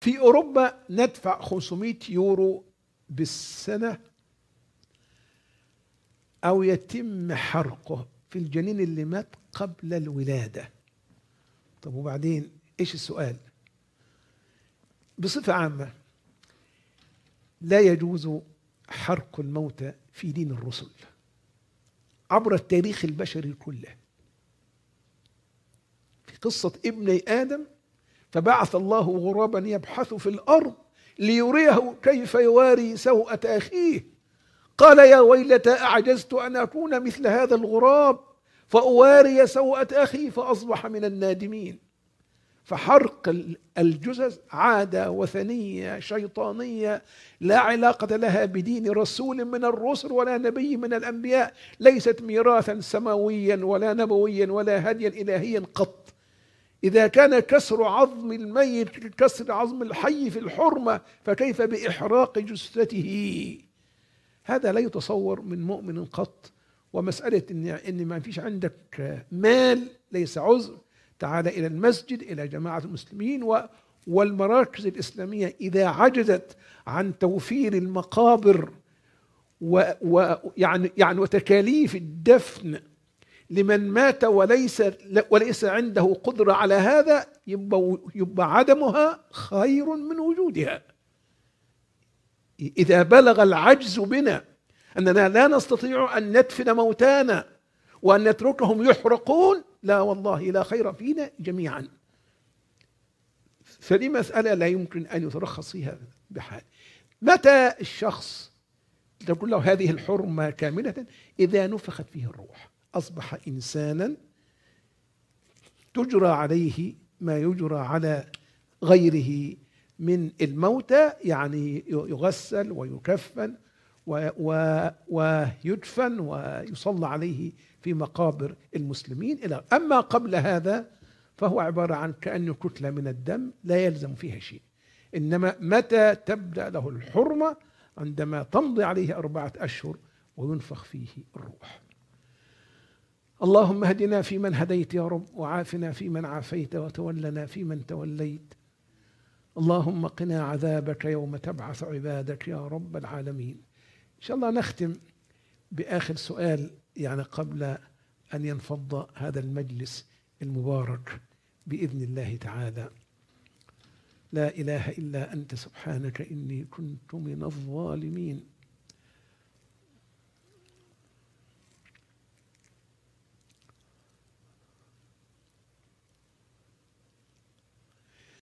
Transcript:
في أوروبا ندفع 500 يورو بالسنة أو يتم حرقه في الجنين اللي مات قبل الولادة. طب وبعدين إيش السؤال؟ بصفة عامة لا يجوز حرق الموتى في دين الرسل عبر التاريخ البشري كله. في قصة ابني آدم فبعث الله غرابا يبحث في الأرض ليريه كيف يواري سوءة أخيه، قال يا ويلتى أعجزت أن أكون مثل هذا الغراب فأواري سوءة أخي فأصبح من النادمين. فحرق الجثث عادة وثنية شيطانية لا علاقة لها بدين رسول من الرسل ولا نبي من الأنبياء، ليست ميراثا سماويا ولا نبويا ولا هديا إلهيا قط. إذا كان كسر عظم الميت كسر عظم الحي في الحرمة فكيف بإحراق جثته؟ هذا لا يتصور من مؤمن قط. ومسألة إن ما فيش عندك مال ليس عذر. تعال إلى المسجد، إلى جماعة المسلمين والمراكز الإسلامية إذا عجزت عن توفير المقابر ويعني وتكاليف الدفن لمن مات وليس عنده قدرة على هذا، يبقى عدمها خير من وجودها. إذا بلغ العجز بنا أننا لا نستطيع أن ندفن موتانا وأن نتركهم يحرقون، لا والله لا خير فينا جميعا. فدي مسألة لا يمكن أن يترخص فيها بحال. متى الشخص تقول له هذه الحرمة كاملة؟ إذا نفخت فيه الروح أصبح إنسانا تجرى عليه ما يجرى على غيره من الموتى، يعني يغسل ويكفن ويدفن ويصلى عليه في مقابر المسلمين. أما قبل هذا فهو عبارة عن كأنه كتلة من الدم لا يلزم فيها شيء. إنما متى تبدأ له الحرمة؟ عندما تمضي عليه 4 أشهر وينفخ فيه الروح. اللهم اهدنا فيمن هديت يا رب، وعافنا فيمن عافيت، وتولنا فيمن توليت. اللهم قنا عذابك يوم تبعث عبادك يا رب العالمين. إن شاء الله نختم بآخر سؤال يعني قبل أن ينفض هذا المجلس المبارك بإذن الله تعالى. لا إله إلا أنت سبحانك إني كنت من الظالمين.